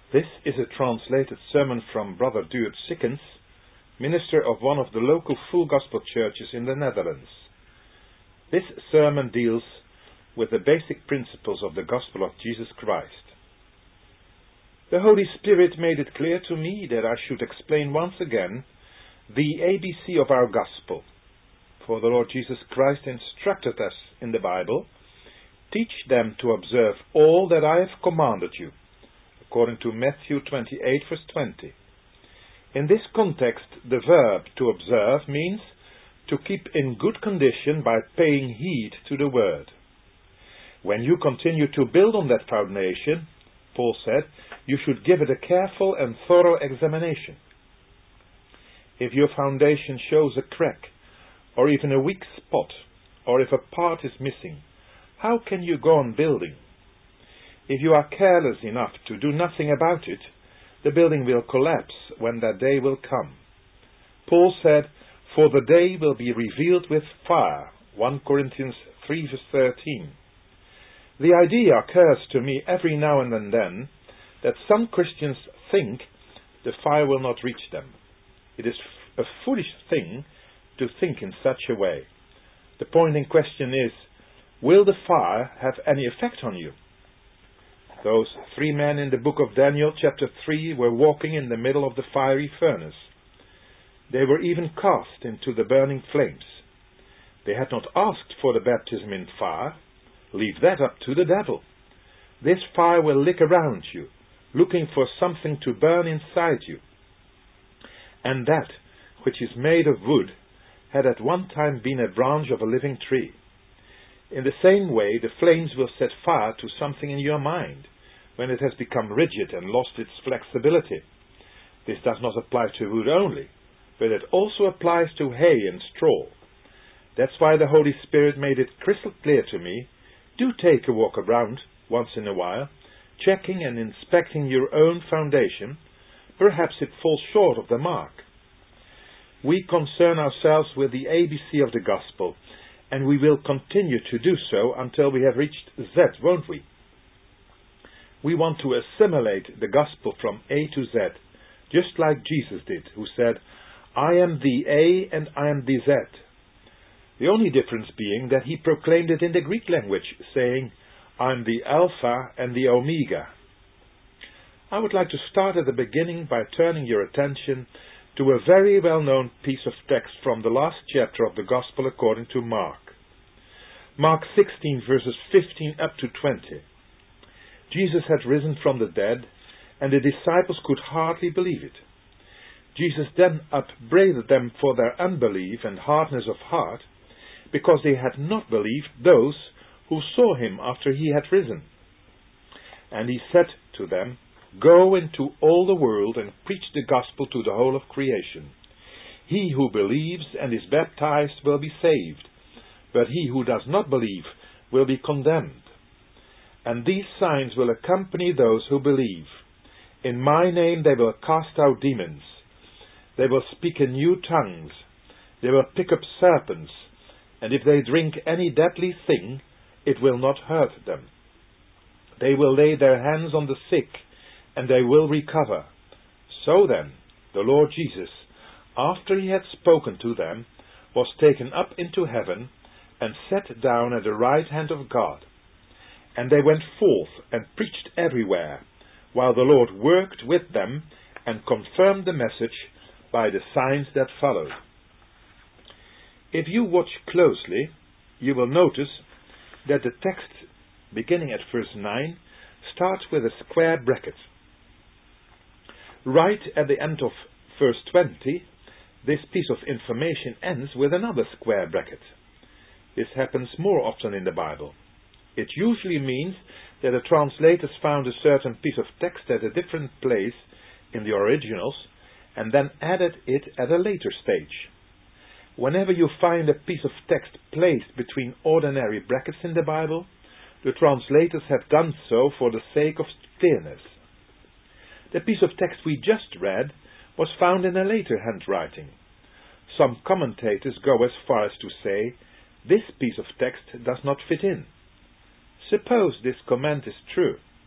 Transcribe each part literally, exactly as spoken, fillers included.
This is a translated sermon from Brother Duurt Sikkens, minister of one of the local Full Gospel churches in the Netherlands. This sermon deals with the basic principles of the Gospel of Jesus Christ. The Holy Spirit made it clear to me that I should explain once again the A B C of our Gospel. For the Lord Jesus Christ instructed us in the Bible, "Teach them to observe all that I have commanded you," according to Matthew twenty-eight, verse twenty. In this context, the verb to observe means to keep in good condition by paying heed to the word. When you continue to build on that foundation, Paul said, you should give it a careful and thorough examination. If your foundation shows a crack, or even a weak spot, or if a part is missing, how can you go on building? If you are careless enough to do nothing about it, the building will collapse when that day will come. Paul said, "For the day will be revealed with fire," First Corinthians three, verse thirteen. The idea occurs to me every now and then that some Christians think the fire will not reach them. It is a foolish thing to think in such a way. The point in question is, will the fire have any effect on you? Those three men in the book of Daniel, chapter three, were walking in the middle of the fiery furnace. They were even cast into the burning flames. They had not asked for the baptism in fire. Leave that up to the devil. This fire will lick around you, looking for something to burn inside you. And that which is made of wood had at one time been a branch of a living tree. In the same way, the flames will set fire to something in your mind when it has become rigid and lost its flexibility. This does not apply to wood only, but it also applies to hay and straw. That's why the Holy Spirit made it crystal clear to me, do take a walk around once in a while, checking and inspecting your own foundation. Perhaps it falls short of the mark. We concern ourselves with the A B C of the Gospel, and we will continue to do so until we have reached Z, won't we? We want to assimilate the Gospel from A to Z, just like Jesus did, who said, "I am the A and I am the Z." The only difference being that he proclaimed it in the Greek language, saying, "I'm the Alpha and the Omega." I would like to start at the beginning by turning your attention to a very well-known piece of text from the last chapter of the Gospel according to Mark. Mark sixteen, verses fifteen up to twenty. Jesus had risen from the dead, and the disciples could hardly believe it. Jesus then upbraided them for their unbelief and hardness of heart, because they had not believed those who saw him after he had risen. And he said to them, "Go into all the world and preach the gospel to the whole of creation. He who believes and is baptized will be saved, but he who does not believe will be condemned. And these signs will accompany those who believe. In my name they will cast out demons. They will speak in new tongues. They will pick up serpents. And if they drink any deadly thing, it will not hurt them. They will lay their hands on the sick, and they will recover." So then, the Lord Jesus, after he had spoken to them, was taken up into heaven and sat down at the right hand of God. And they went forth and preached everywhere, while the Lord worked with them and confirmed the message by the signs that followed. If you watch closely, you will notice that the text, beginning at verse nine, starts with a square bracket. Right at the end of verse twenty, this piece of information ends with another square bracket. This happens more often in the Bible. It usually means that the translators found a certain piece of text at a different place in the originals and then added it at a later stage. Whenever you find a piece of text placed between ordinary brackets in the Bible, the translators have done so for the sake of clearness. The piece of text we just read was found in a later handwriting. Some commentators go as far as to say, this piece of text does not fit in. Suppose this comment is true.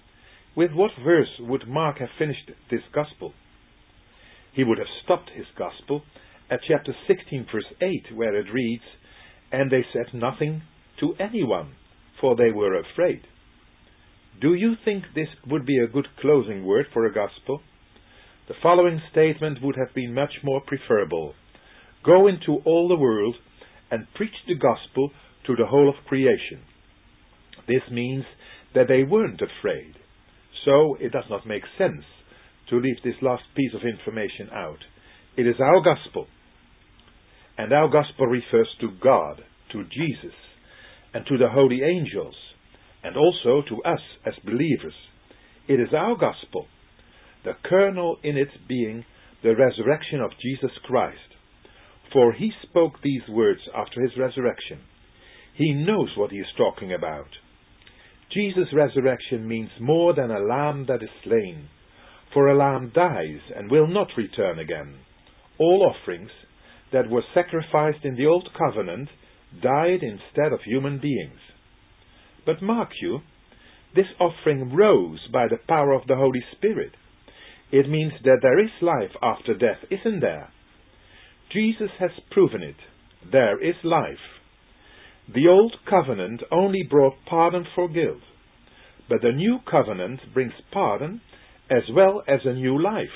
With what verse would Mark have finished this gospel? He would have stopped his gospel at chapter sixteen verse eight, where it reads, "And they said nothing to anyone, for they were afraid." Do you think this would be a good closing word for a gospel? The following statement would have been much more preferable. Go into all the world and preach the gospel to the whole of creation. This means that they weren't afraid. So it does not make sense to leave this last piece of information out. It is our gospel. And our gospel refers to God, to Jesus, and to the holy angels, and also to us as believers. It is our gospel, the kernel in its being the resurrection of Jesus Christ. For he spoke these words after his resurrection. He knows what he is talking about. Jesus' resurrection means more than a lamb that is slain, for a lamb dies and will not return again. All offerings that were sacrificed in the Old Covenant died instead of human beings. But mark you, this offering rose by the power of the Holy Spirit. It means that there is life after death, isn't there? Jesus has proven it. There is life. The Old Covenant only brought pardon for guilt, but the New Covenant brings pardon as well as a new life.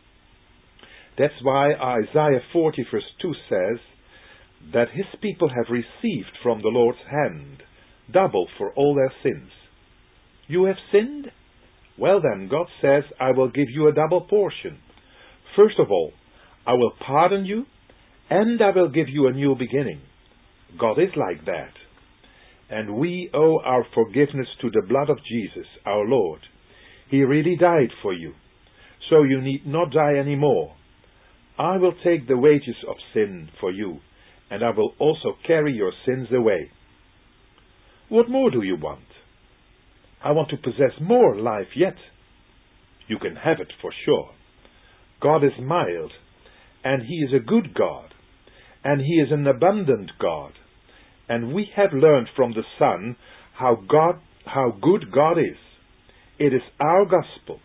That's why Isaiah forty verse two says that his people have received from the Lord's hand double for all their sins. You have sinned? Well then, God says, I will give you a double portion. First of all, I will pardon you, and I will give you a new beginning. God is like that. And we owe our forgiveness to the blood of Jesus, our Lord. He really died for you. So you need not die anymore. I will take the wages of sin for you, and I will also carry your sins away. What more do you want? I want to possess more life yet. You can have it for sure. God is mild, and He is a good God, and He is an abundant God. And we have learned from the Son how God, how good God is. It is our gospel.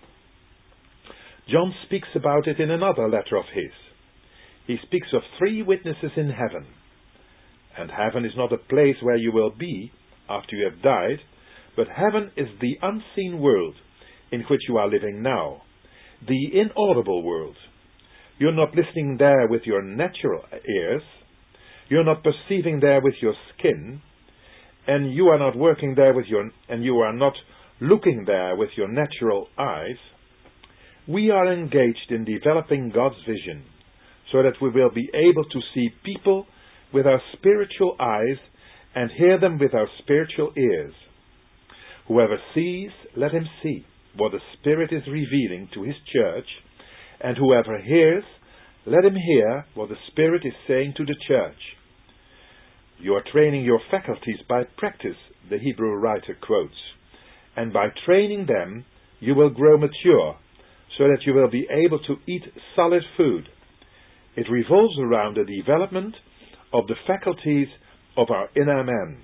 John speaks about it in another letter of his. He speaks of three witnesses in heaven. And heaven is not a place where you will be after you have died, but heaven is the unseen world in which you are living now, the inaudible world. You're not listening there with your natural ears, you're not perceiving there with your skin, and you are not working there with your, and you are not looking there with your natural eyes. We are engaged in developing God's vision, so that we will be able to see people with our spiritual eyes and hear them with our spiritual ears. Whoever sees, let him see what the Spirit is revealing to His church, and whoever hears, let him hear what the Spirit is saying to the church. You are training your faculties by practice, the Hebrew writer quotes, and by training them, you will grow mature, so that you will be able to eat solid food. It revolves around the development of the faculties of our inner man.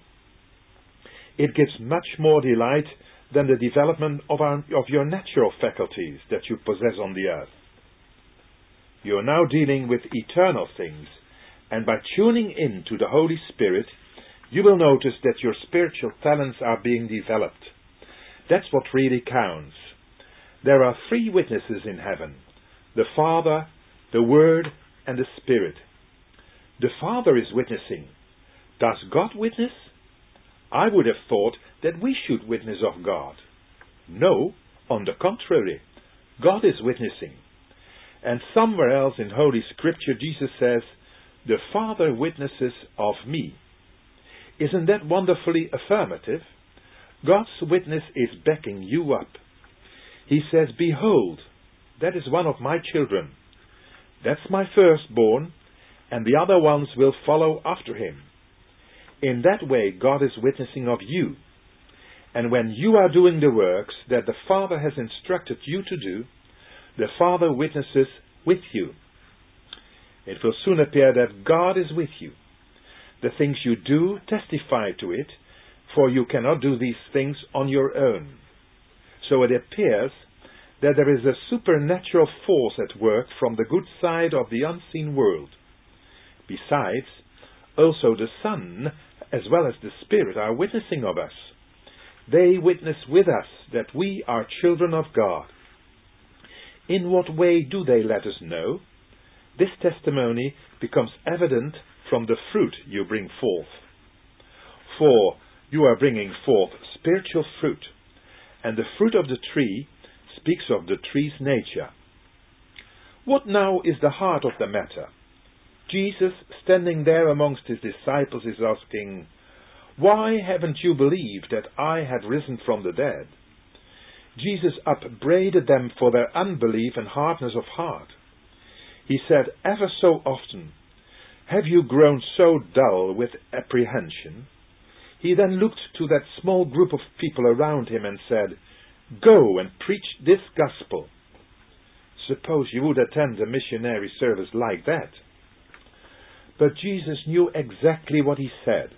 It gives much more delight than the development of, our, of your natural faculties that you possess on the earth. You are now dealing with eternal things, and by tuning in to the Holy Spirit, you will notice that your spiritual talents are being developed. That's what really counts. There are three witnesses in heaven: the Father, the Word, and the Spirit. The Father is witnessing. Does God witness? I would have thought that we should witness of God. No, on the contrary, God is witnessing. And somewhere else in Holy Scripture Jesus says, the Father witnesses of me. Isn't that wonderfully affirmative? God's witness is backing you up. He says, behold, that is one of my children. That's my firstborn, and the other ones will follow after him. In that way, God is witnessing of you. And when you are doing the works that the Father has instructed you to do, the Father witnesses with you. It will soon appear that God is with you. The things you do testify to it, for you cannot do these things on your own. So it appears that there is a supernatural force at work from the good side of the unseen world. Besides, also the Son, as well as the Spirit, are witnessing of us. They witness with us that we are children of God. In what way do they let us know? This testimony becomes evident from the fruit you bring forth. For you are bringing forth spiritual fruit, and the fruit of the tree speaks of the tree's nature. What now is the heart of the matter? Jesus, standing there amongst his disciples, is asking, "Why haven't you believed that I had risen from the dead?" Jesus upbraided them for their unbelief and hardness of heart. He said ever so often, "Have you grown so dull with apprehension?" He then looked to that small group of people around him and said, "Go and preach this gospel." Suppose you would attend a missionary service like that. But Jesus knew exactly what he said.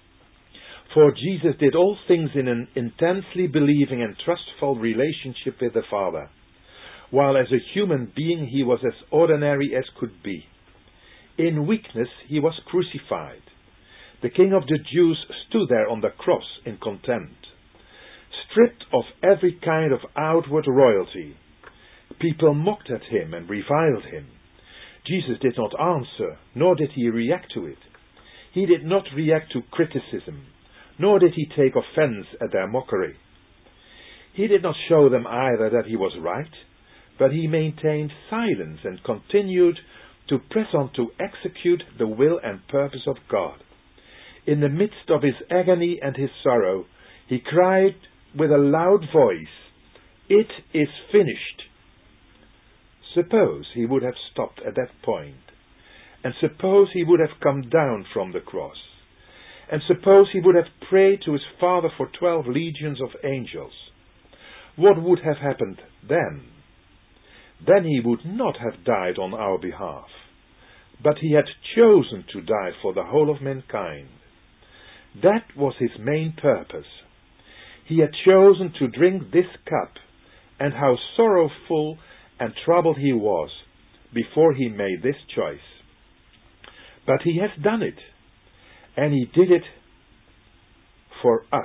For Jesus did all things in an intensely believing and trustful relationship with the Father, while as a human being he was as ordinary as could be. In weakness he was crucified. The King of the Jews stood there on the cross in contempt, stripped of every kind of outward royalty. People mocked at him and reviled him. Jesus did not answer, nor did he react to it. He did not react to criticism, nor did he take offense at their mockery. He did not show them either that he was right, but he maintained silence and continued to press on to execute the will and purpose of God. In the midst of his agony and his sorrow, he cried with a loud voice, "It is finished." Suppose he would have stopped at that point, and suppose he would have come down from the cross, and suppose he would have prayed to his Father for twelve legions of angels. What would have happened then? Then he would not have died on our behalf, but he had chosen to die for the whole of mankind. That was his main purpose. He had chosen to drink this cup, and how sorrowful and troubled he was before he made this choice. But he has done it, and he did it for us.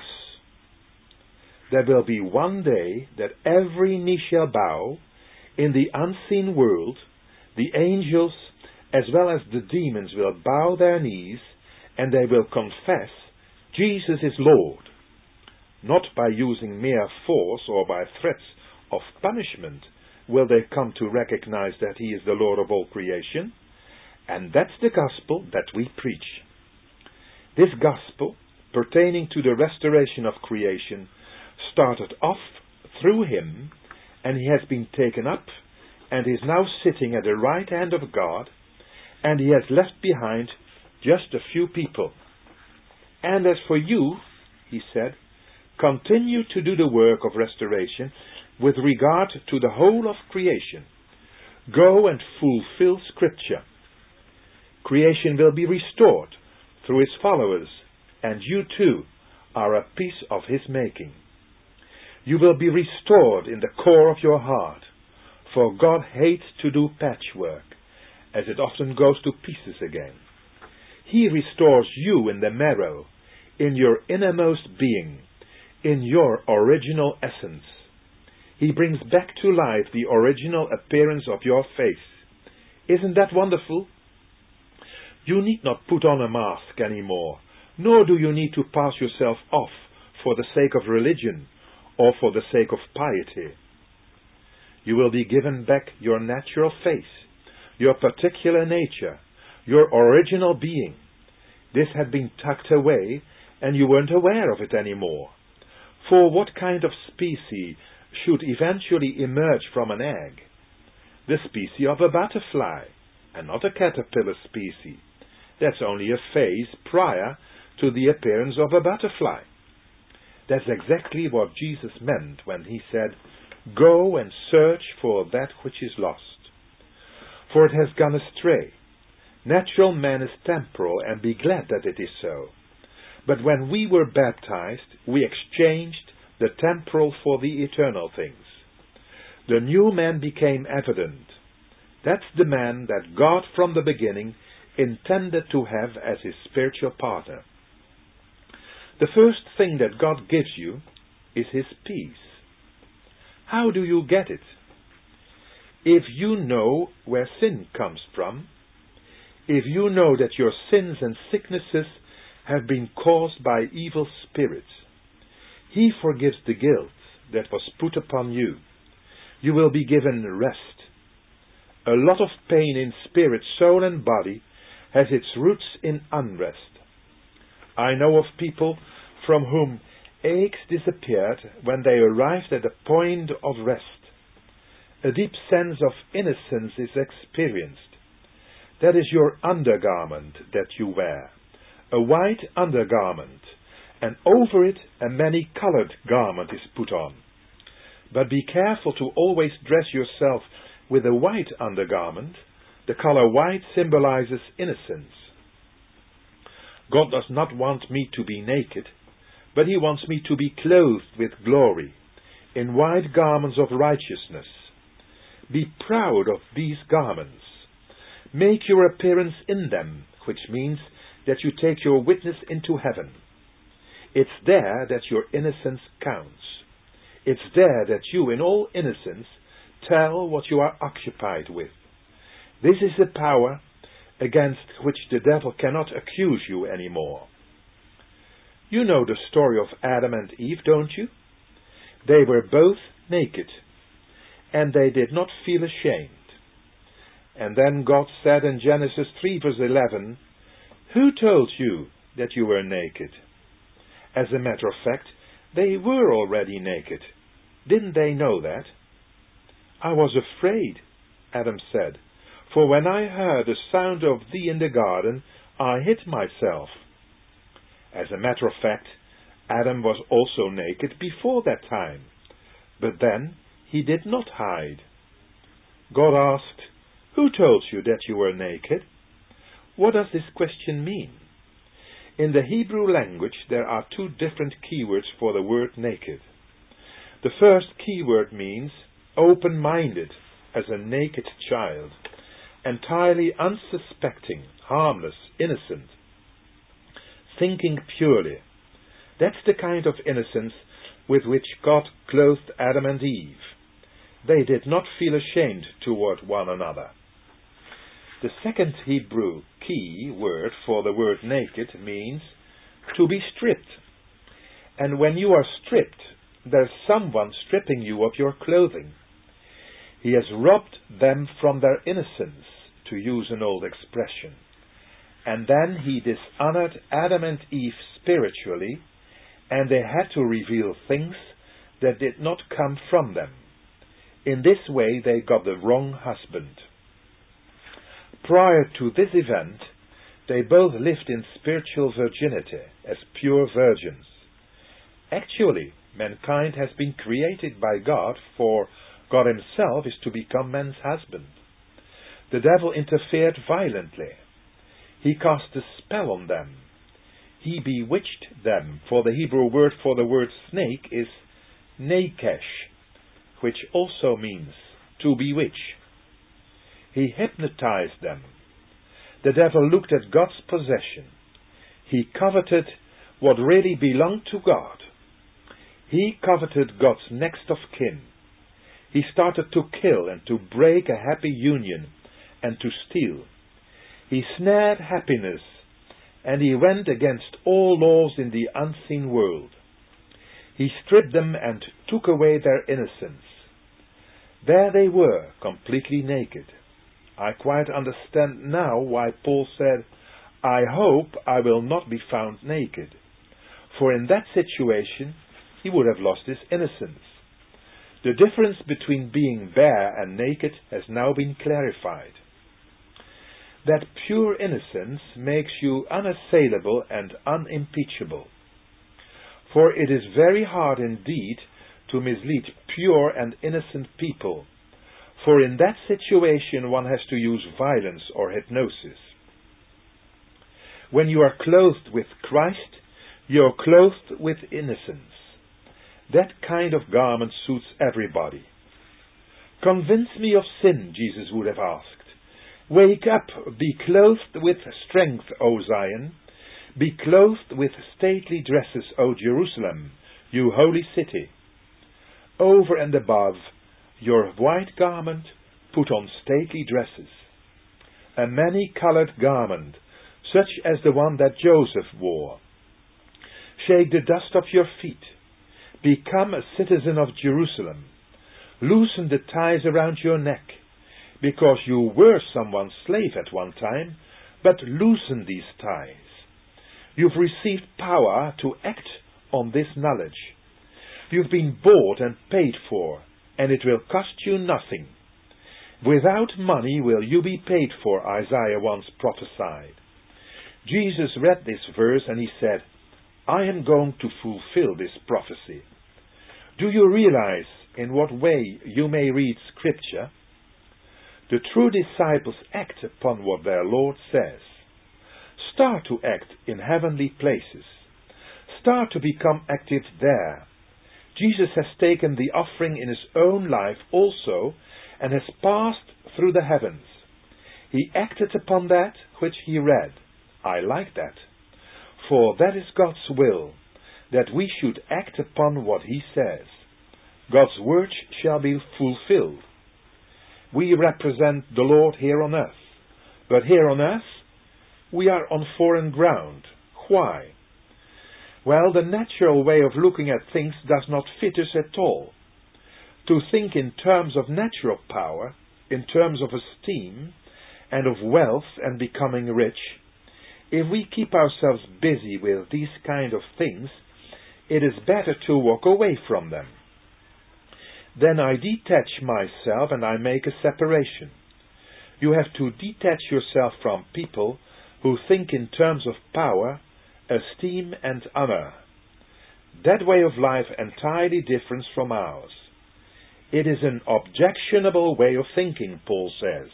There will be one day that every knee shall bow in the unseen world. The angels as well as the demons will bow their knees, and they will confess Jesus is Lord, not by using mere force or by threats of punishment will they come to recognize that he is the Lord of all creation. And that's the gospel that we preach. This gospel, pertaining to the restoration of creation, started off through him, and he has been taken up, and is now sitting at the right hand of God, and he has left behind just a few people. And as for you, he said, continue to do the work of restoration with regard to the whole of creation. Go and fulfill Scripture. Creation will be restored through his followers, and you too are a piece of his making. You will be restored in the core of your heart, for God hates to do patchwork, as it often goes to pieces again. He restores you in the marrow, in your innermost being, in your original essence. He brings back to life the original appearance of your face. Isn't that wonderful? You need not put on a mask anymore, nor do you need to pass yourself off for the sake of religion or for the sake of piety. You will be given back your natural face, your particular nature, your original being. This had been tucked away, and you weren't aware of it anymore. For what kind of species should eventually emerge from an egg? The species of a butterfly, and not a caterpillar species. That's only a phase prior to the appearance of a butterfly. That's exactly what Jesus meant when he said, "Go and search for that which is lost. For it has gone astray. Natural man is temporal, and be glad that it is so. But when we were baptized, we exchanged the temporal for the eternal things. The new man became evident. That's the man that God from the beginning intended to have as his spiritual partner. The first thing that God gives you is his peace. How do you get it? If you know where sin comes from, if you know that your sins and sicknesses have been caused by evil spirits, he forgives the guilt that was put upon you. You will be given rest. A lot of pain in spirit, soul and body has its roots in unrest. I know of people from whom aches disappeared when they arrived at a point of rest. A deep sense of innocence is experienced. That is your undergarment that you wear, a white undergarment, and over it a many-colored garment is put on. But be careful to always dress yourself with a white undergarment. The color white symbolizes innocence. God does not want me to be naked, but he wants me to be clothed with glory, in white garments of righteousness. Be proud of these garments. Make your appearance in them, which means that you take your witness into heaven. It's there that your innocence counts. It's there that you, in all innocence, tell what you are occupied with. This is the power against which the devil cannot accuse you anymore. You know the story of Adam and Eve, don't you? They were both naked, and they did not feel ashamed. And then God said in Genesis three verse eleven, "Who told you that you were naked?" As a matter of fact, they were already naked. Didn't they know that? "I was afraid," Adam said, "for when I heard the sound of thee in the garden, I hid myself." As a matter of fact, Adam was also naked before that time, but then he did not hide. God asked, "Who told you that you were naked?" What does this question mean? In the Hebrew language there are two different keywords for the word naked. The first keyword means open-minded, as a naked child, entirely unsuspecting, harmless, innocent, thinking purely. That's the kind of innocence with which God clothed Adam and Eve. They did not feel ashamed toward one another. The second Hebrew key word for the word naked means to be stripped. And when you are stripped, there's someone stripping you of your clothing. He has robbed them from their innocence, to use an old expression. And then he dishonored Adam and Eve spiritually, and they had to reveal things that did not come from them. In this way they got the wrong husband. Prior to this event, they both lived in spiritual virginity, as pure virgins. Actually, mankind has been created by God, for God himself is to become man's husband. The devil interfered violently. He cast a spell on them. He bewitched them, for the Hebrew word for the word snake is nakesh, which also means to bewitch. He hypnotized them. The devil looked at God's possession. He coveted what really belonged to God. He coveted God's next of kin. He started to kill and to break a happy union and to steal. He snared happiness, and he went against all laws in the unseen world. He stripped them and took away their innocence. There they were, completely naked. I quite understand now why Paul said, "I hope I will not be found naked." For in that situation, he would have lost his innocence. The difference between being bare and naked has now been clarified. That pure innocence makes you unassailable and unimpeachable. For it is very hard indeed to mislead pure and innocent people. For in that situation one has to use violence or hypnosis. When you are clothed with Christ, you are clothed with innocence. That kind of garment suits everybody. Convince me of sin, Jesus would have asked. Wake up, be clothed with strength, O Zion. Be clothed with stately dresses, O Jerusalem, you holy city. Over and above your white garment, put on stately dresses. A many-colored garment, such as the one that Joseph wore. Shake the dust off your feet. Become a citizen of Jerusalem. Loosen the ties around your neck, because you were someone's slave at one time, but loosen these ties. You've received power to act on this knowledge. You've been bought and paid for, and it will cost you nothing. Without money will you be paid for, Isaiah once prophesied. Jesus read this verse and he said, I am going to fulfill this prophecy. Do you realize in what way you may read Scripture? The true disciples act upon what their Lord says. Start to act in heavenly places. Start to become active there. Jesus has taken the offering in his own life also and has passed through the heavens. He acted upon that which he read. I like that. For that is God's will, that we should act upon what he says. God's word shall be fulfilled. We represent the Lord here on earth. But here on earth, we are on foreign ground. Why? Well, the natural way of looking at things does not fit us at all. To think in terms of natural power, in terms of esteem, and of wealth and becoming rich, if we keep ourselves busy with these kind of things, it is better to walk away from them. Then I detach myself and I make a separation. You have to detach yourself from people who think in terms of power, esteem and honor. That way of life entirely different from ours. It is an objectionable way of thinking, Paul says.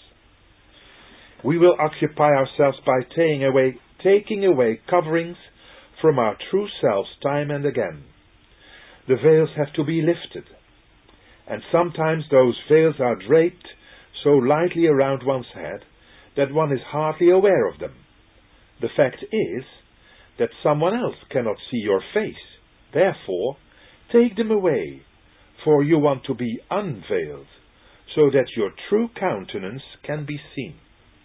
We will occupy ourselves by taking away, taking away coverings from our true selves time and again. The veils have to be lifted. And sometimes those veils are draped so lightly around one's head that one is hardly aware of them. The fact is that someone else cannot see your face. Therefore, take them away, for you want to be unveiled, so that your true countenance can be seen.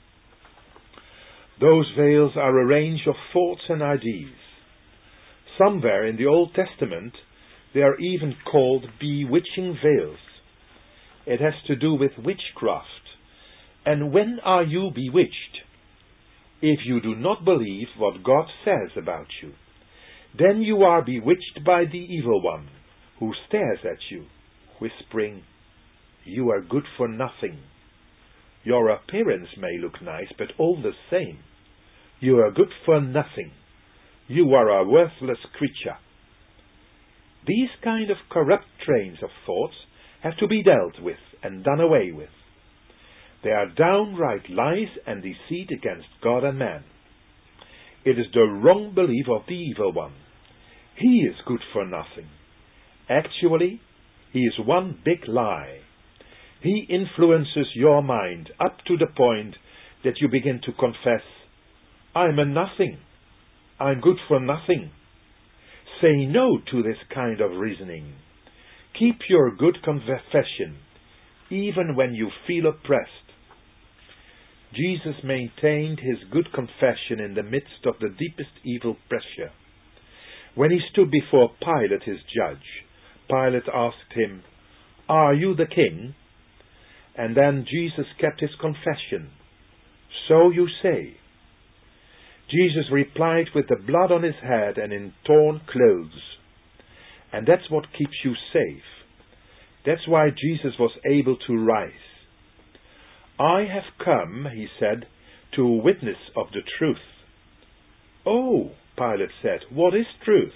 Those veils are a range of thoughts and ideas. Somewhere in the Old Testament, they are even called bewitching veils. It has to do with witchcraft. And when are you bewitched? If you do not believe what God says about you, then you are bewitched by the evil one, who stares at you, whispering, you are good for nothing. Your appearance may look nice, but all the same, you are good for nothing. You are a worthless creature. These kind of corrupt trains of thoughts have to be dealt with and done away with. They are downright lies and deceit against God and man. It is the wrong belief of the evil one. He is good for nothing. Actually, he is one big lie. He influences your mind up to the point that you begin to confess, I'm a nothing. I'm good for nothing. Say no to this kind of reasoning. Keep your good confession, even when you feel oppressed. Jesus maintained his good confession in the midst of the deepest evil pressure. When he stood before Pilate, his judge, Pilate asked him, Are you the king? And then Jesus kept his confession. So you say. Jesus replied with the blood on his head and in torn clothes. And that's what keeps you safe. That's why Jesus was able to rise. I have come, he said, to a witness of the truth. Oh, Pilate said, what is truth?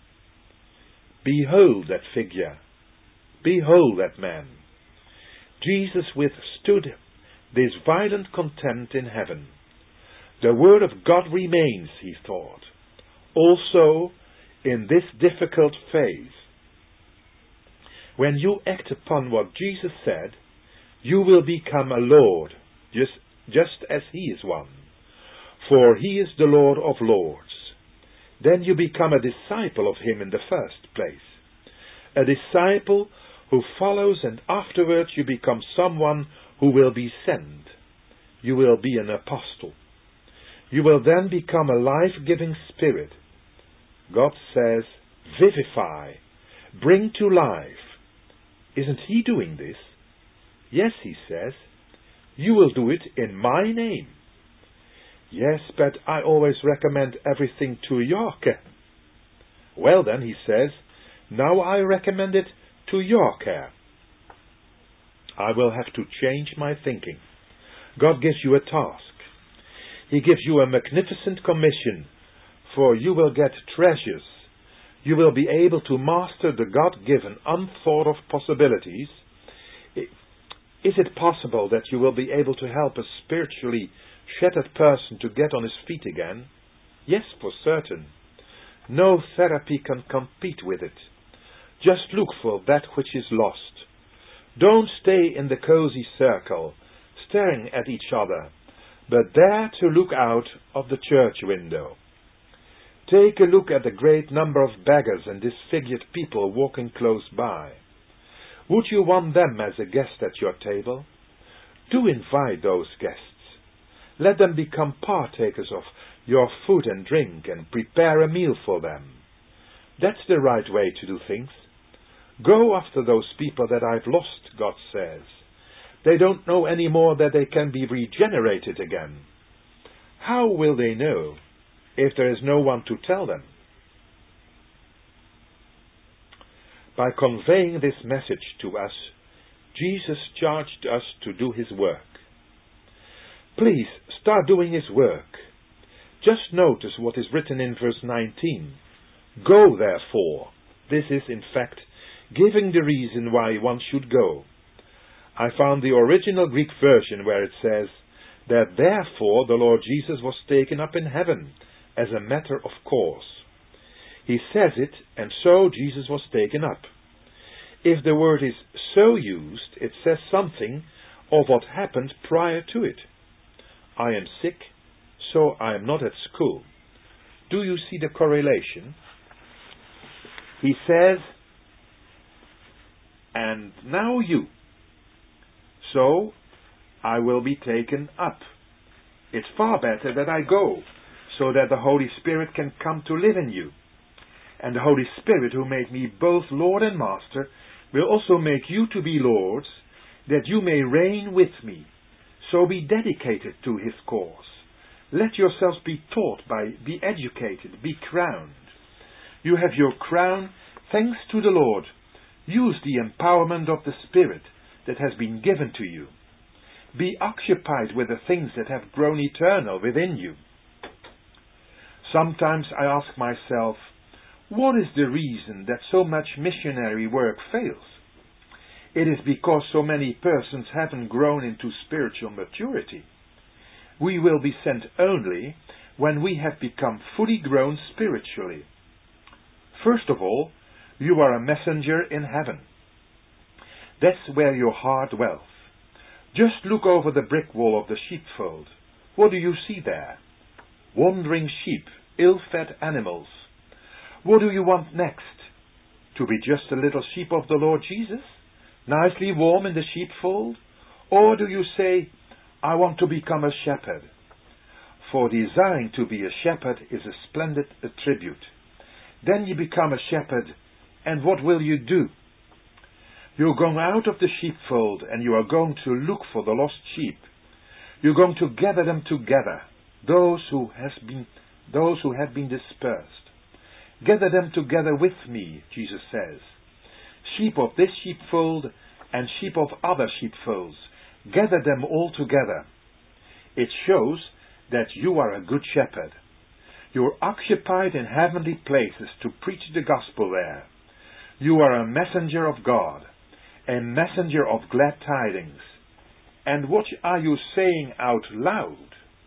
Behold that figure. Behold that man. Jesus withstood this violent contempt in heaven. The word of God remains, he thought, also in this difficult phase. When you act upon what Jesus said, you will become a Lord, just, just as He is one. For He is the Lord of Lords. Then you become a disciple of Him in the first place. A disciple who follows, and afterwards you become someone who will be sent. You will be an apostle. You will then become a life-giving spirit. God says, vivify, bring to life. Isn't He doing this? Yes, He says, you will do it in my name. Yes, but I always recommend everything to your care. Well then, He says, now I recommend it to your care. I will have to change my thinking. God gives you a task. He gives you a magnificent commission, for you will get treasures. You will be able to master the God-given, unthought-of possibilities. Is it possible that you will be able to help a spiritually shattered person to get on his feet again? Yes, for certain. No therapy can compete with it. Just look for that which is lost. Don't stay in the cozy circle, staring at each other, but dare to look out of the church window. Take a look at the great number of beggars and disfigured people walking close by. Would you want them as a guest at your table? Do invite those guests. Let them become partakers of your food and drink, and prepare a meal for them. That's the right way to do things. Go after those people that I've lost, God says. They don't know anymore that they can be regenerated again. How will they know if there is no one to tell them? By conveying this message to us, Jesus charged us to do His work. Please start doing His work. Just notice what is written in verse nineteen. Go therefore. This is in fact giving the reason why one should go. I found the original Greek version where it says that therefore the Lord Jesus was taken up in heaven as a matter of course. He says it, and so Jesus was taken up. If the word is so used, it says something of what happened prior to it. I am sick, so I am not at school. Do you see the correlation? He says, and now you. So I will be taken up. It's far better that I go, so that the Holy Spirit can come to live in you. And the Holy Spirit, who made me both Lord and Master, will also make you to be lords, that you may reign with me. So be dedicated to His cause. Let yourselves be taught by, be educated, be crowned. You have your crown, thanks to the Lord. Use the empowerment of the Spirit that has been given to you. Be occupied with the things that have grown eternal within you. Sometimes I ask myself, what is the reason that so much missionary work fails? It is because so many persons haven't grown into spiritual maturity. We will be sent only when we have become fully grown spiritually. First of all, you are a messenger in heaven. That's where your heart dwells. Just look over the brick wall of the sheepfold. What do you see there? Wandering sheep, ill-fed animals. What do you want next? To be just a little sheep of the Lord Jesus? Nicely warm in the sheepfold? Or do you say, I want to become a shepherd? For desiring to be a shepherd is a splendid attribute. Then you become a shepherd, and what will you do? You're going out of the sheepfold, and you are going to look for the lost sheep. You're going to gather them together, those who has been, those who have been dispersed. Gather them together with me, Jesus says. Sheep of this sheepfold and sheep of other sheepfolds. Gather them all together. It shows that you are a good shepherd. You're occupied in heavenly places to preach the gospel there. You are a messenger of God, a messenger of glad tidings. And what are you saying out loud?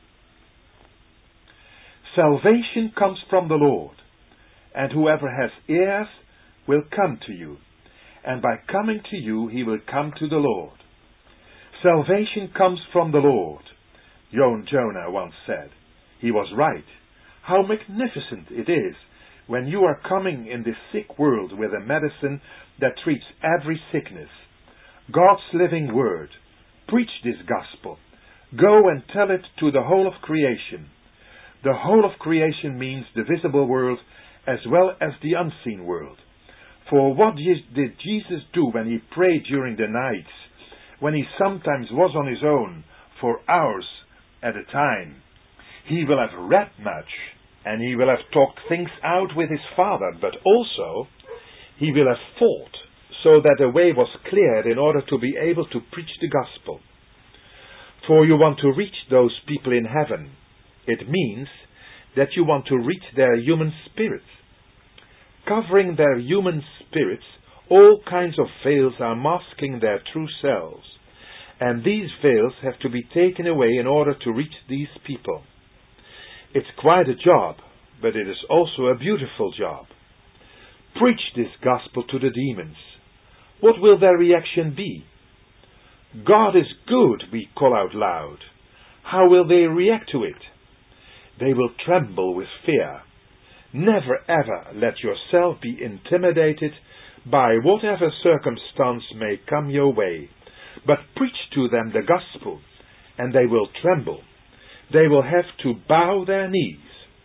Salvation comes from the Lord, and whoever has ears will come to you. and by coming to you he will come to the Lord. Salvation comes from the Lord, Jon Jonah once said. He was right. How magnificent it is when you are coming in this sick world with a medicine that treats every sickness. God's living word. Preach this gospel. Go and tell it to the whole of creation. The whole of creation means the visible world as well as the unseen world. For what did Jesus do when he prayed during the nights, when he sometimes was on his own for hours at a time? He will have read much, and he will have talked things out with his Father, but also he will have fought so that the way was cleared in order to be able to preach the gospel. For you want to reach those people in heaven. It means that you want to reach their human spirits. Covering their human spirits, all kinds of veils are masking their true selves, and these veils have to be taken away in order to reach these people. It's quite a job, but it is also a beautiful job. Preach this gospel to the demons. What will their reaction be? God is good, we call out loud. How will they react to it? They will tremble with fear. Never ever let yourself be intimidated by whatever circumstance may come your way, but preach to them the gospel, and they will tremble. They will have to bow their knees.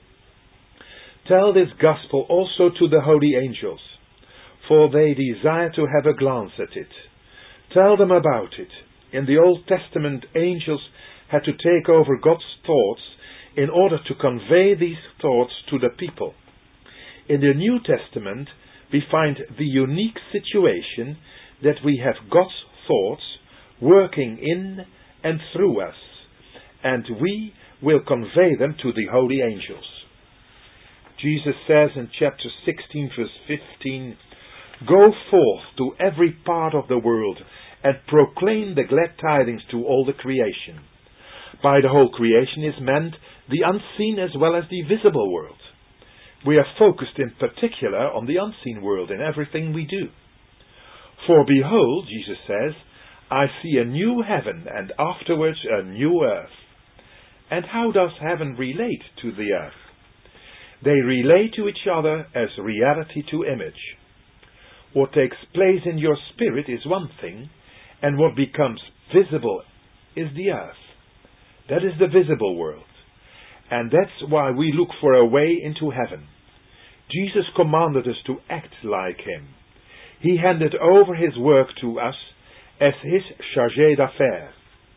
Tell this gospel also to the holy angels, for they desire to have a glance at it. Tell them about it. In the Old Testament, angels had to take over God's thoughts in order to convey these thoughts to the people. In the New Testament, we find the unique situation that we have God's thoughts working in and through us, and we will convey them to the holy angels. Jesus says in chapter sixteen, verse fifteen, "Go forth to every part of the world and proclaim the glad tidings to all the creation." By the whole creation is meant the unseen as well as the visible world. We are focused in particular on the unseen world in everything we do. "For behold," Jesus says, "I see a new heaven and afterwards a new earth." And how does heaven relate to the earth? They relate to each other as reality to image. What takes place in your spirit is one thing, and what becomes visible is the earth. That is the visible world. And that's why we look for a way into heaven. Jesus commanded us to act like him. He handed over his work to us as his chargé d'affaires.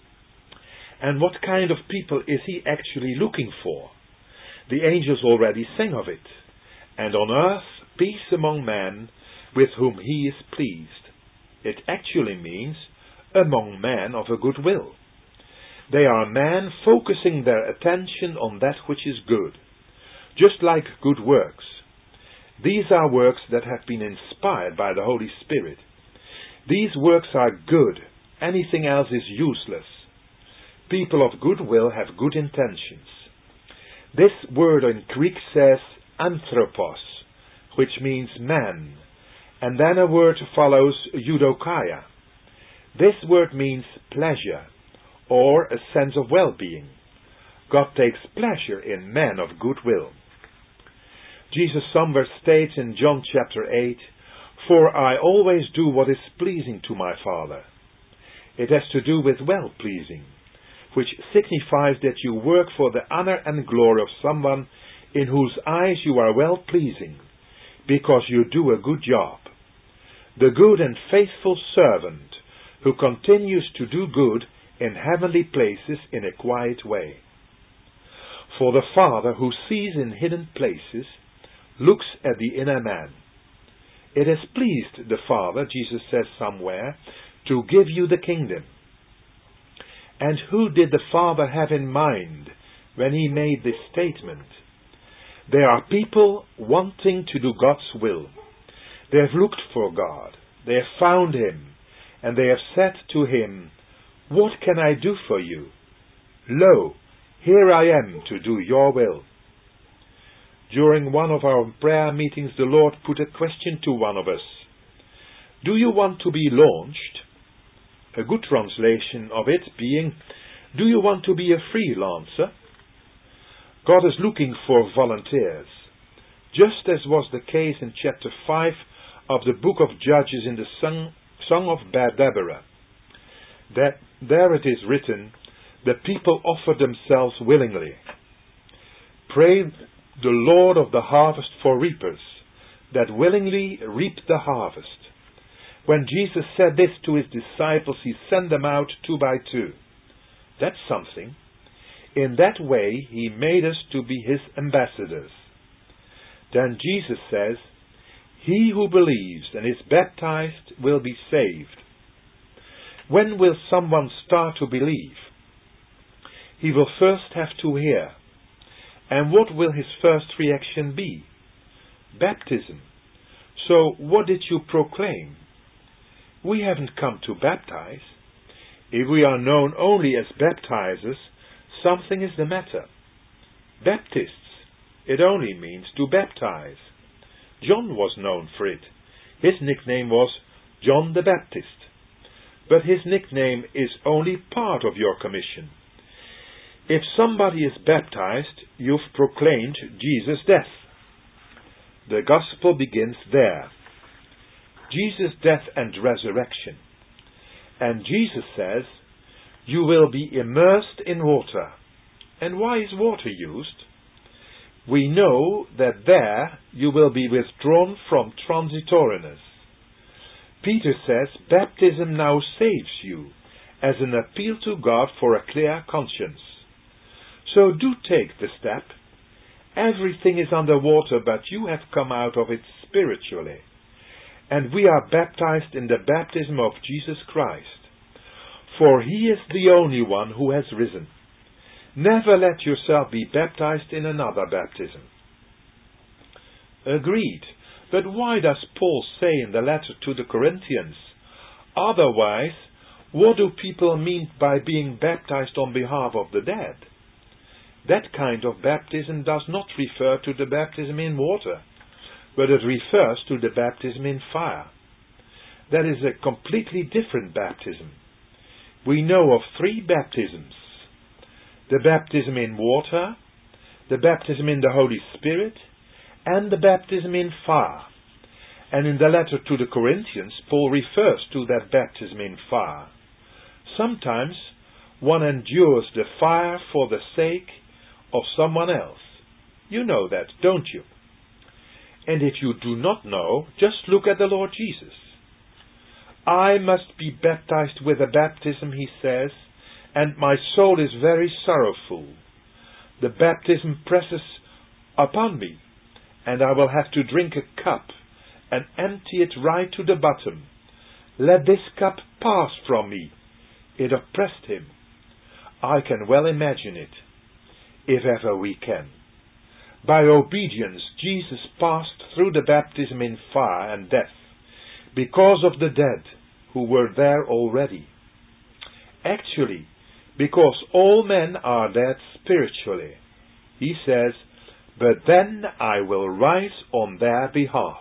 And what kind of people is he actually looking for? The angels already sang of it. "And on earth, peace among men, with whom he is pleased." It actually means among men of a good will. They are men focusing their attention on that which is good, just like good works. These are works that have been inspired by the Holy Spirit. These works are good. Anything else is useless. People of good will have good intentions. This word in Greek says anthropos, which means man, and then a word follows, eudokia. This word means pleasure, or a sense of well-being. God takes pleasure in men of good will. Jesus somewhere states in John chapter eight, "For I always do what is pleasing to my Father." It has to do with well-pleasing, which signifies that you work for the honor and glory of someone in whose eyes you are well-pleasing, because you do a good job. The good and faithful servant who continues to do good in heavenly places in a quiet way. For the Father who sees in hidden places looks at the inner man. It has pleased the Father, Jesus says somewhere, to give you the kingdom. And who did the Father have in mind when he made this statement? There are people wanting to do God's will. They have looked for God. They have found him. And they have said to him, "What can I do for you? Lo, here I am to do your will." During one of our prayer meetings, the Lord put a question to one of us. Do you want to be launched? A good translation of it being, do you want to be a freelancer? God is looking for volunteers, just as was the case in chapter five of the book of Judges in the Song, Song of Deborah. That, there it is written, the people offer themselves willingly. Pray the Lord of the harvest for reapers, that willingly reap the harvest. When Jesus said this to his disciples, he sent them out two by two. That's something. In that way, he made us to be his ambassadors. Then Jesus says, he who believes and is baptized will be saved. When will someone start to believe? He will first have to hear. And what will his first reaction be? Baptism. So what did you proclaim? We haven't come to baptize. If we are known only as baptizers, something is the matter. Baptists, it only means to baptize. John was known for it. His nickname was John the Baptist. But his nickname is only part of your commission. If somebody is baptized, you've proclaimed Jesus' death. The gospel begins there. Jesus' death and resurrection. And Jesus says, you will be immersed in water. And why is water used? We know that there you will be withdrawn from transitoriness. Peter says baptism now saves you, as an appeal to God for a clear conscience. So do take the step. Everything is under water, but you have come out of it spiritually. And we are baptized in the baptism of Jesus Christ. For he is the only one who has risen. Never let yourself be baptized in another baptism. Agreed. But why does Paul say in the letter to the Corinthians, otherwise, what do people mean by being baptized on behalf of the dead? That kind of baptism does not refer to the baptism in water, but it refers to the baptism in fire. That is a completely different baptism. We know of three baptisms. The baptism in water, the baptism in the Holy Spirit, and the baptism in fire. And in the letter to the Corinthians, Paul refers to that baptism in fire. Sometimes one endures the fire for the sake of someone else. You know that, don't you? And if you do not know, just look at the Lord Jesus. I must be baptized with a baptism, he says, and my soul is very sorrowful. The baptism presses upon me, and I will have to drink a cup and empty it right to the bottom. Let this cup pass from me. It oppressed him. I can well imagine it, if ever we can. By obedience, Jesus passed through the baptism in fire and death, because of the dead who were there already. Actually, because all men are dead spiritually. He says, but then I will rise on their behalf.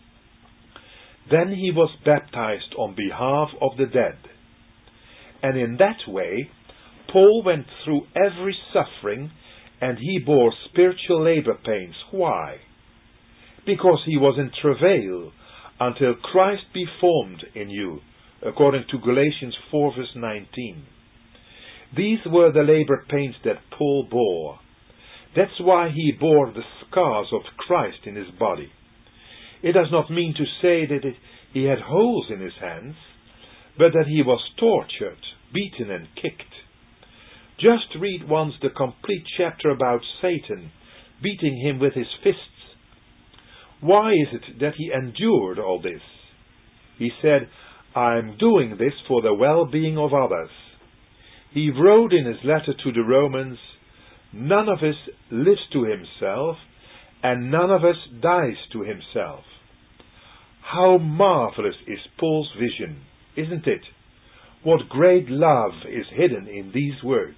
Then he was baptized on behalf of the dead. And in that way, Paul went through every suffering, and he bore spiritual labor pains. Why? Because he was in travail until Christ be formed in you, according to Galatians four verse nineteen. These were the labor pains that Paul bore. That's why he bore the scars of Christ in his body. It does not mean to say that it, he had holes in his hands, but that he was tortured, beaten and kicked. Just read once the complete chapter about Satan beating him with his fists. Why is it that he endured all this? He said, I am doing this for the well-being of others. He wrote in his letter to the Romans, none of us lives to himself, and none of us dies to himself. How marvelous is Paul's vision, isn't it? What great love is hidden in these words.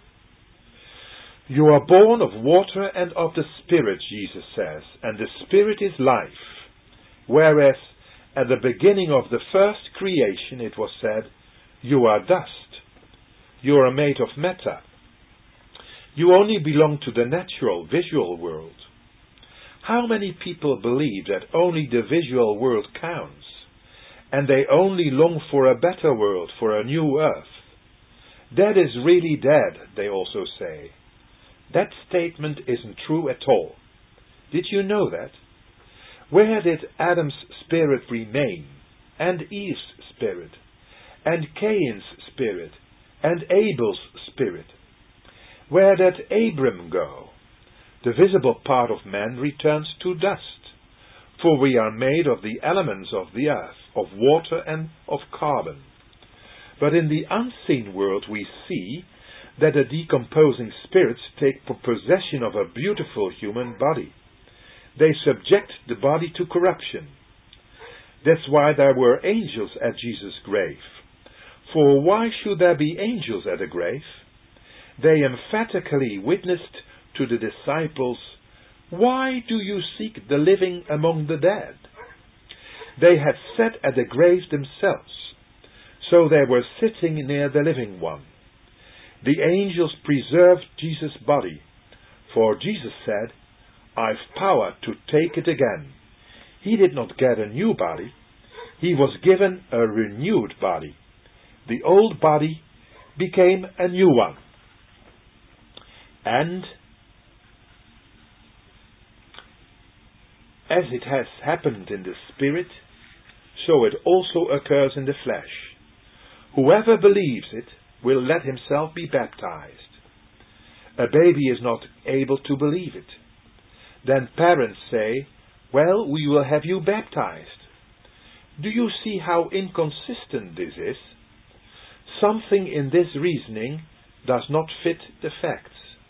You are born of water and of the Spirit, Jesus says, and the Spirit is life. Whereas, At the beginning of the first creation it was said, "You are dust. You are made of matter. You only belong to the natural, visual world." How many people believe that only the visual world counts, and they only long for a better world, for a new earth? That is really dead, they also say. That statement isn't true at all. Did you know that? Where did Adam's spirit remain, and Eve's spirit, and Cain's spirit, and Abel's spirit? Where did Abram go? The visible part of man returns to dust, for we are made of the elements of the earth, of water and of carbon. But in the unseen world we see that the decomposing spirits take possession of a beautiful human body. They subject the body to corruption. That's why there were angels at Jesus' grave. For why should there be angels at a grave? They emphatically witnessed to the disciples, "Why do you seek the living among the dead?" They had sat at the grave themselves, so they were sitting near the living one. The angels preserved Jesus' body, for Jesus said, "I've power to take it again." He did not get a new body. He was given a renewed body. The old body became a new one. And as it has happened in the spirit, so it also occurs in the flesh. Whoever believes it will let himself be baptized. A baby is not able to believe it. Then parents say, "Well, we will have you baptized." Do you see how inconsistent this is? Something in this reasoning does not fit the facts.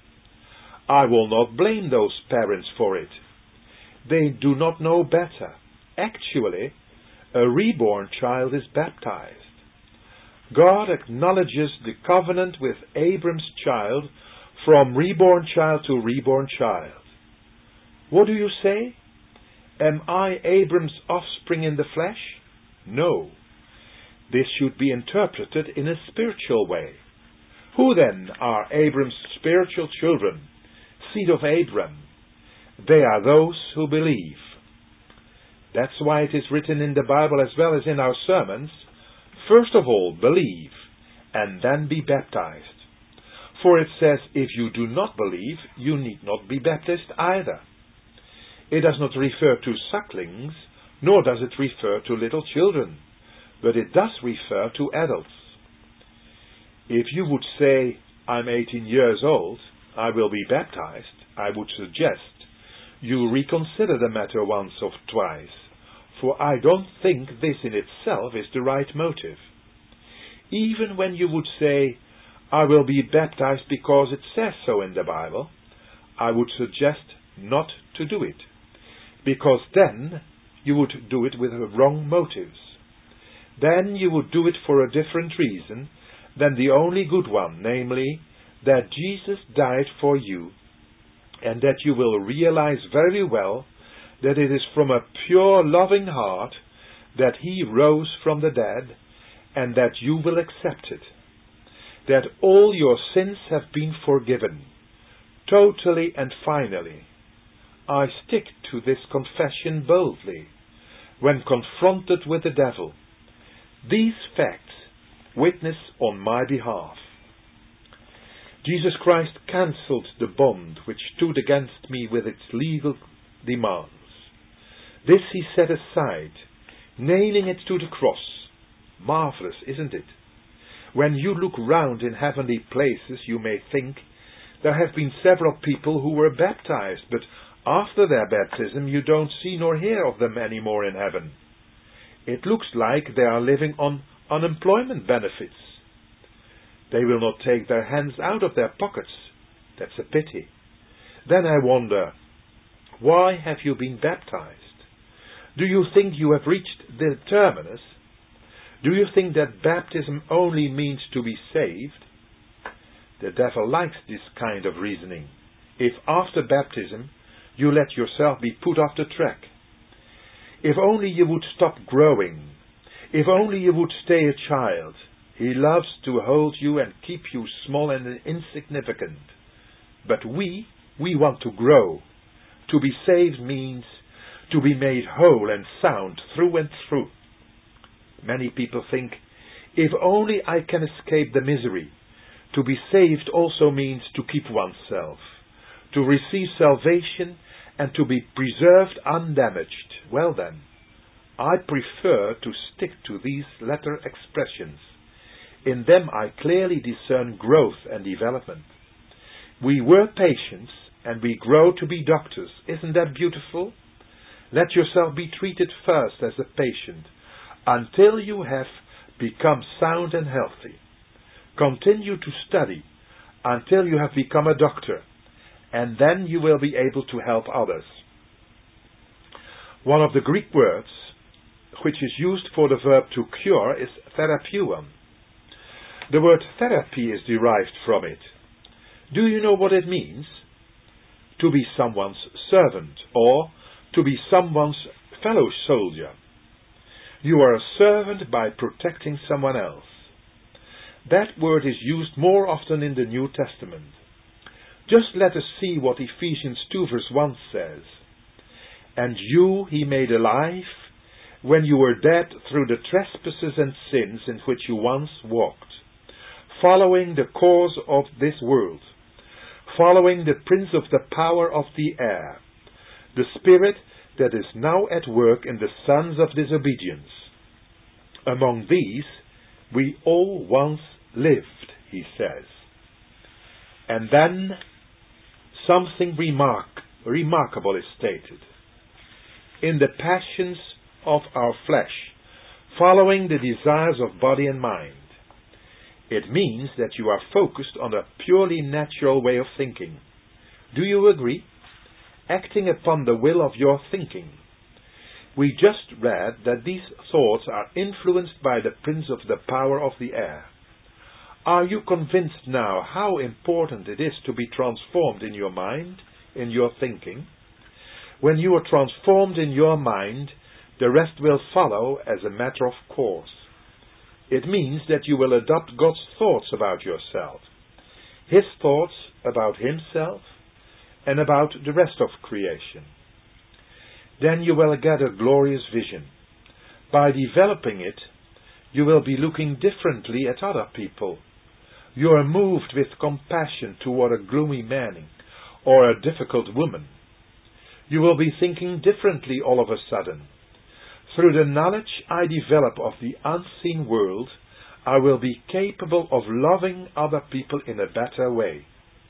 I will not blame those parents for it. They do not know better. Actually, a reborn child is baptized. God acknowledges the covenant with Abram's child from reborn child to reborn child. What do you say? Am I Abram's offspring in the flesh? No. This should be interpreted in a spiritual way. Who then are Abram's spiritual children, seed of Abram? They are those who believe. That's why it is written in the Bible as well as in our sermons, first of all, believe, and then be baptized. For it says, if you do not believe, you need not be baptized either. It does not refer to sucklings, nor does it refer to little children, but it does refer to adults. If you would say, I'm eighteen years old, I will be baptized, I would suggest you reconsider the matter once or twice, for I don't think this in itself is the right motive. Even when you would say, I will be baptized because it says so in the Bible, I would suggest not to do it, because then you would do it with wrong motives. Then you would do it for a different reason than the only good one, namely, that Jesus died for you, and that you will realize very well that it is from a pure loving heart that He rose from the dead, and that you will accept it. That all your sins have been forgiven, totally and finally. I stick to this confession boldly when confronted with the devil. These facts witness on my behalf. Jesus Christ cancelled the bond which stood against me with its legal demands. This He set aside, nailing it to the cross. Marvelous, isn't it? When you look round in heavenly places, you may think there have been several people who were baptized, but after their baptism you don't see nor hear of them anymore in heaven. It looks like they are living on unemployment benefits. They will not take their hands out of their pockets. That's a pity. Then I wonder, why have you been baptized? Do you think you have reached the terminus? Do you think that baptism only means to be saved? The devil likes this kind of reasoning. If after baptism you let yourself be put off the track. If only you would stop growing. If only you would stay a child. He loves to hold you and keep you small and insignificant. But we, we want to grow. To be saved means to be made whole and sound through and through. Many people think, if only I can escape the misery. To be saved also means to keep oneself, to receive salvation and to be preserved undamaged. Well then, I prefer to stick to these latter expressions. In them I clearly discern growth and development. We were patients and we grow to be doctors. Isn't that beautiful? Let yourself be treated first as a patient until you have become sound and healthy. Continue to study until you have become a doctor, and then you will be able to help others. One of the Greek words which is used for the verb to cure is therapeuon. The word therapy is derived from it. Do you know what it means? To be someone's servant, or to be someone's fellow soldier. You are a servant by protecting someone else. That word is used more often in the New Testament. Just let us see what Ephesians two verse one says. And you he made alive when you were dead through the trespasses and sins in which you once walked, following the course of this world, following the prince of the power of the air, the spirit that is now at work in the sons of disobedience. Among these we all once lived, he says. And then something remark, remarkable is stated. In the passions of our flesh, following the desires of body and mind. It means that you are focused on a purely natural way of thinking. Do you agree? Acting upon the will of your thinking. We just read that these thoughts are influenced by the prince of the power of the air. Are you convinced now how important it is to be transformed in your mind, in your thinking? When you are transformed in your mind, the rest will follow as a matter of course. It means that you will adopt God's thoughts about yourself, His thoughts about Himself, and about the rest of creation. Then you will get a glorious vision. By developing it, you will be looking differently at other people. You are moved with compassion toward a gloomy man or a difficult woman. You will be thinking differently all of a sudden. Through the knowledge I develop of the unseen world, I will be capable of loving other people in a better way.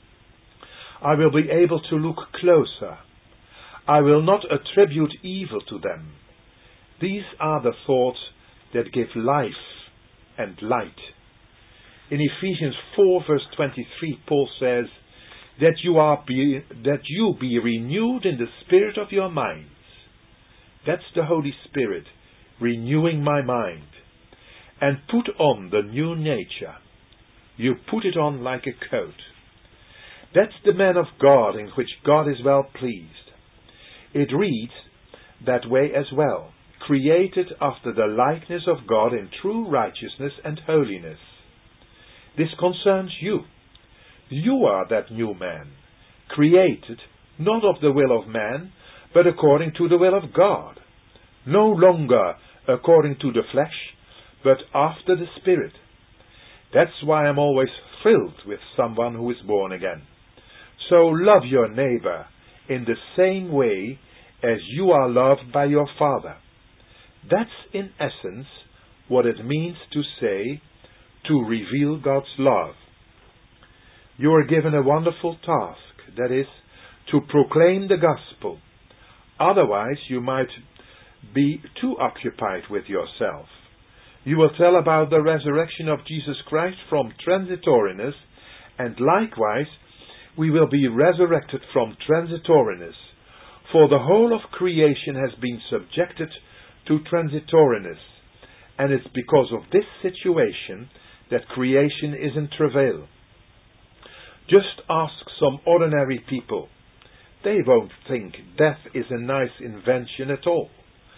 I will be able to look closer. I will not attribute evil to them. These are the thoughts that give life and light. In Ephesians four verse twenty-three, Paul says, that you are be, that you be renewed in the spirit of your minds. That's the Holy Spirit renewing my mind. And put on the new nature. You put it on like a coat. That's the man of God in which God is well pleased. It reads that way as well. Created after the likeness of God in true righteousness and holiness. This concerns you. You are that new man, created not of the will of man, but according to the will of God. No longer according to the flesh, but after the Spirit. That's why I'm always thrilled with someone who is born again. So love your neighbor in the same way as you are loved by your Father. That's in essence what it means to say, to reveal God's love. You are given a wonderful task, that is, to proclaim the gospel. Otherwise, you might be too occupied with yourself. You will tell about the resurrection of Jesus Christ from transitoriness, and likewise, we will be resurrected from transitoriness, for the whole of creation has been subjected to transitoriness, and it's because of this situation that creation is in travail. Just ask some ordinary people. They won't think death is a nice invention at all.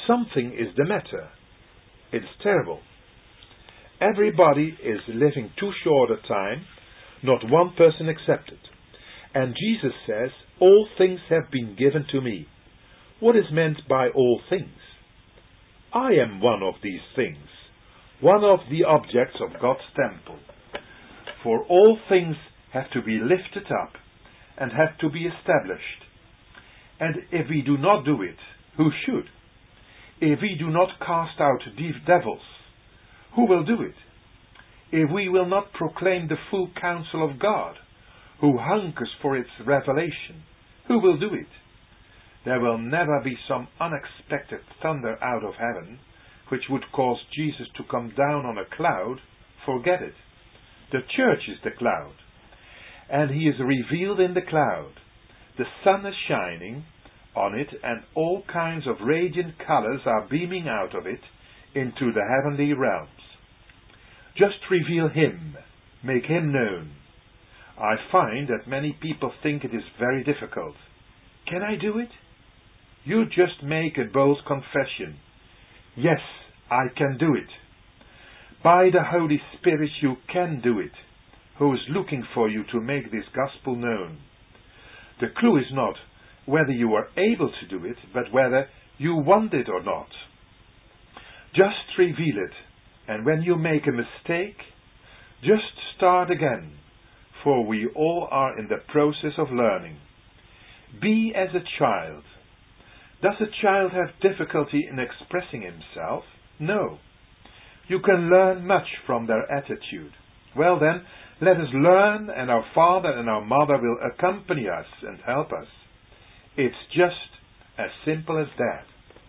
something is the matter. It's terrible. Everybody is living too short a time, not one person excepted. And Jesus says, all things have been given to me. What is meant by all things? I am one of these things, one of the objects of God's temple. For all things have to be lifted up and have to be established. And if we do not do it, who should? If we do not cast out devils, who will do it? If we will not proclaim the full counsel of God, who hungers for its revelation, who will do it? There will never be some unexpected thunder out of heaven, which would cause Jesus to come down on a cloud. Forget it. The church is the cloud, and he is revealed in the cloud. The sun is shining on it, and all kinds of radiant colors are beaming out of it into the heavenly realms. Just reveal him, make him known. I find that many people think it is very difficult. Can I do it? You just make a bold confession. Yes, I can do it. By the Holy Spirit you can do it, who is looking for you to make this gospel known. The clue is not whether you are able to do it, but whether you want it or not. Just reveal it, and when you make a mistake, just start again, for we all are in the process of learning. Be as a child. Does a child have difficulty in expressing himself? No. You can learn much from their attitude. Well then, let us learn, and our father and our mother will accompany us and help us. It's just as simple as that.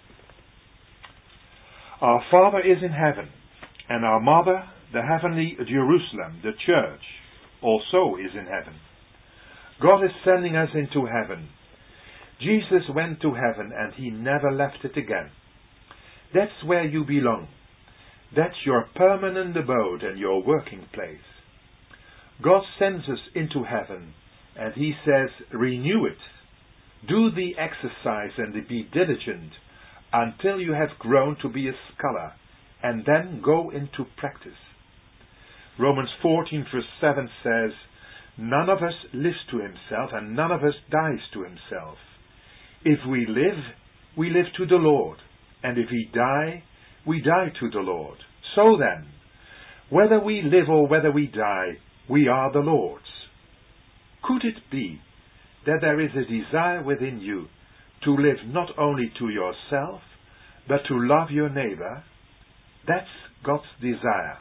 Our Father is in heaven, and our mother, the heavenly Jerusalem, the church, also is in heaven. God is sending us into heaven. Jesus went to heaven and he never left it again. That's where you belong. That's your permanent abode and your working place. God sends us into heaven and he says, renew it. Do the exercise and be diligent until you have grown to be a scholar, and then go into practice. Romans fourteen verse seven says, none of us lives to himself and none of us dies to himself. If we live, we live to the Lord, and if we die, we die to the Lord. So then, whether we live or whether we die, we are the Lord's. Could it be that there is a desire within you to live not only to yourself, but to love your neighbor? That's God's desire.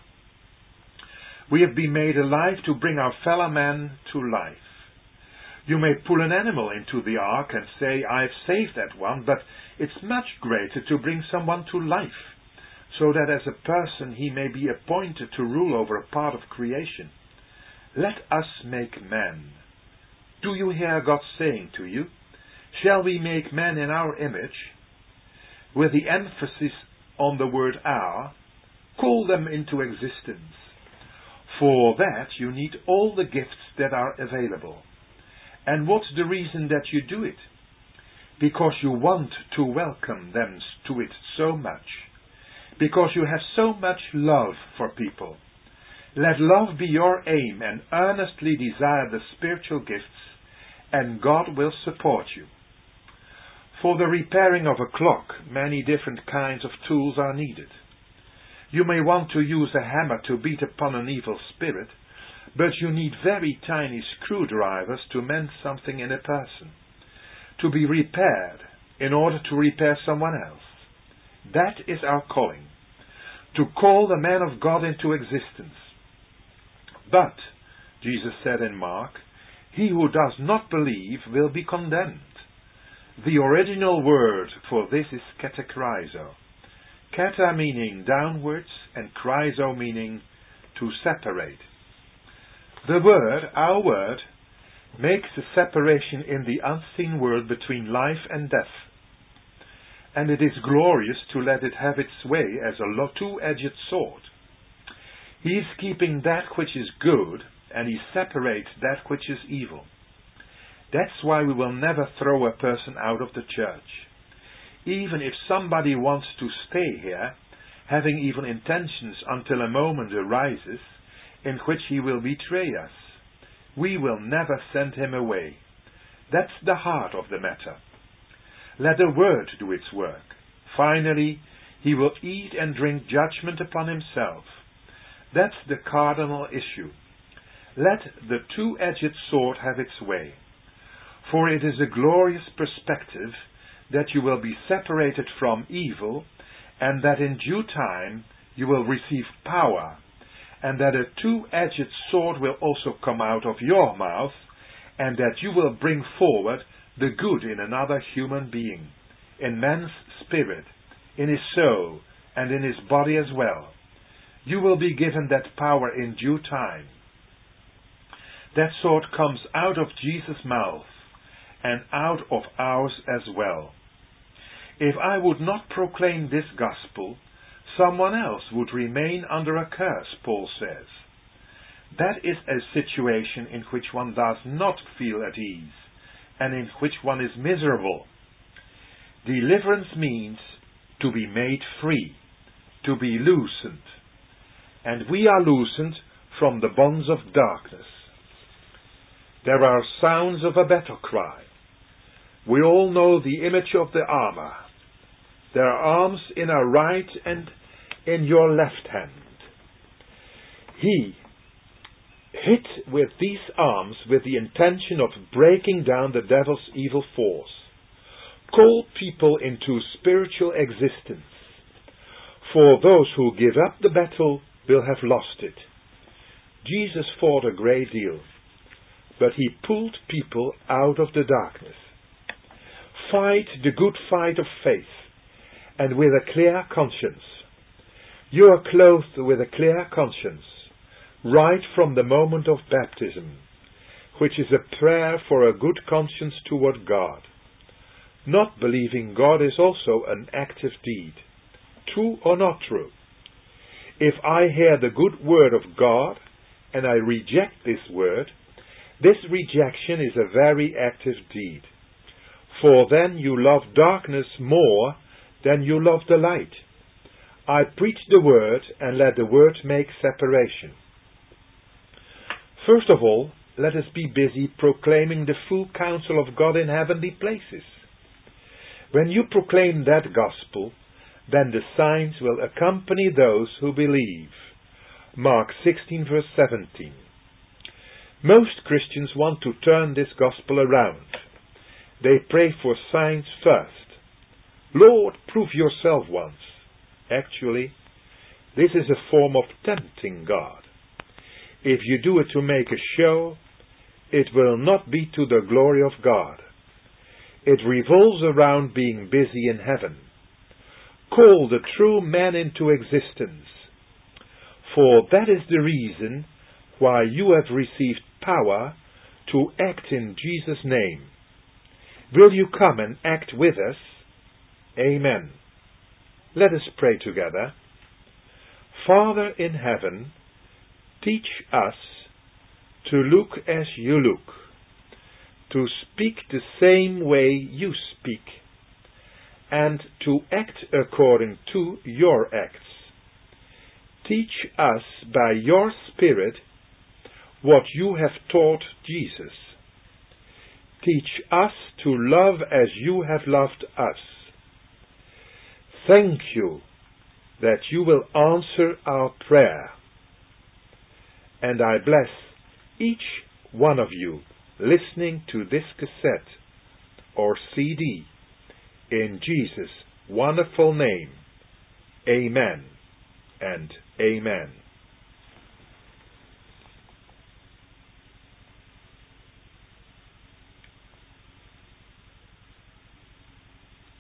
We have been made alive to bring our fellow man to life. You may pull an animal into the ark and say, I've saved that one, but it's much greater to bring someone to life, so that as a person he may be appointed to rule over a part of creation. Let us make man. Do you hear God saying to you, shall we make man in our image? With the emphasis on the word our, call them into existence. For that you need all the gifts that are available. And what's the reason that you do it? Because you want to welcome them to it so much. Because you have so much love for people. Let love be your aim and earnestly desire the spiritual gifts, and God will support you. For the repairing of a clock, many different kinds of tools are needed. You may want to use a hammer to beat upon an evil spirit, but you need very tiny screwdrivers to mend something in a person, to be repaired in order to repair someone else. That is our calling, to call the man of God into existence. But, Jesus said in Mark, he who does not believe will be condemned. The original word for this is katakrizo. Kata meaning downwards and krizo meaning to separate. The word, our word, makes a separation in the unseen world between life and death. And it is glorious to let it have its way as a two-edged sword. He is keeping that which is good, and he separates that which is evil. That's why we will never throw a person out of the church. even if somebody wants to stay here, having evil intentions until a moment arises in which he will betray us, we will never send him away. That's the heart of the matter. Let the word do its work. Finally, he will eat and drink judgment upon himself. That's the cardinal issue. Let the two-edged sword have its way. For it is a glorious perspective that you will be separated from evil, and that in due time you will receive power, and that a two-edged sword will also come out of your mouth, and that you will bring forward the good in another human being, in man's spirit, in his soul, and in his body as well. You will be given that power in due time. That sword comes out of Jesus' mouth, and out of ours as well. If I would not proclaim this gospel, someone else would remain under a curse, Paul says. That is a situation in which one does not feel at ease, and in which one is miserable. Deliverance means to be made free, to be loosened. And we are loosened from the bonds of darkness. There are sounds of a battle cry. We all know the image of the armor. There are arms in our right and in your left hand. He hit with these arms with the intention of breaking down the devil's evil force. Call people into spiritual existence. For those who give up the battle will have lost it. Jesus fought a great deal, but he pulled people out of the darkness. Fight the good fight of faith, and with a clear conscience. You are clothed with a clear conscience, right from the moment of baptism, which is a prayer for a good conscience toward God. Not believing God is also an active deed. True or not true? If I hear the good word of God, and I reject this word, this rejection is a very active deed. For then you love darkness more than you love the light. I preach the word, and let the word make separation. First of all, let us be busy proclaiming the full counsel of God in heavenly places. When you proclaim that gospel, then the signs will accompany those who believe. Mark sixteen verse seventeen. Most Christians want to turn this gospel around. They pray for signs first. Lord, prove yourself once. Actually, this is a form of tempting God. If you do it to make a show, it will not be to the glory of God. It revolves around being busy in heaven. Call the true man into existence. For that is the reason why you have received power to act in Jesus' name. Will you come and act with us? Amen. Let us pray together. Father in heaven, teach us to look as you look, to speak the same way you speak, and to act according to your acts. Teach us by your Spirit what you have taught Jesus. Teach us to love as you have loved us. Thank you that you will answer our prayer. And I bless each one of you listening to this cassette or C D in Jesus' wonderful name. Amen and amen.